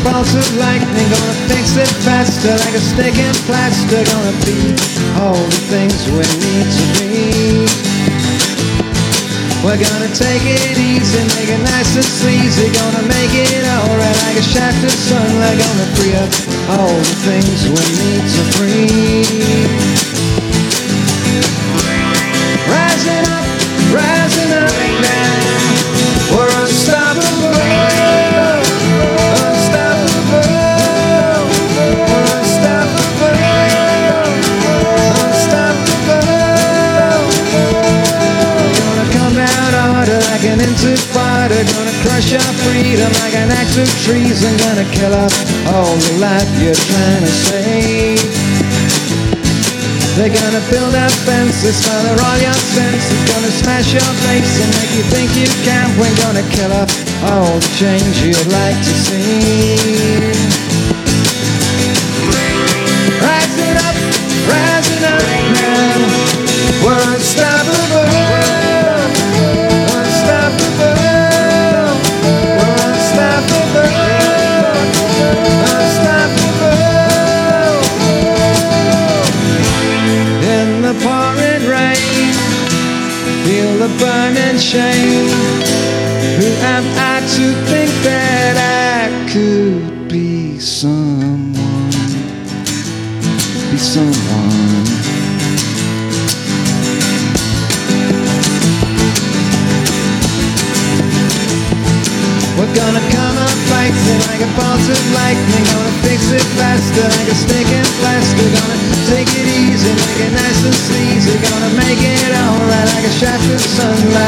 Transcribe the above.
bolt of lightning, gonna fix it faster like a stick in plaster. Gonna be all the things we need to be. We're gonna take it easy, make it nice and sleazy. Gonna make it alright like a shattered sunlight. Gonna free up all the things we need to free. Rising up now. We're unstoppable. Unstoppable. We're unstoppable. Unstoppable. Gonna come out harder like an intifada. Gonna crush our freedom like an act of treason. Gonna kill off all the life you're trying to save. They're gonna build up fences, smother all your senses. Gonna smash your face and make you think you can't win. Gonna kill off all the change you'd like to see. Rising up now. We're unstoppable. Unstoppable. We're unstoppable. Unstoppable. In the pouring rain, feel the burning shame. Who am I to think that I could be someone? Be someone. We're gonna come up fighting like a bolt of lightning. Gonna fix it faster like a stick in plaster. Gonna take it easy, make it nice and sleazy. Gonna make it alright like a shattered sunlight.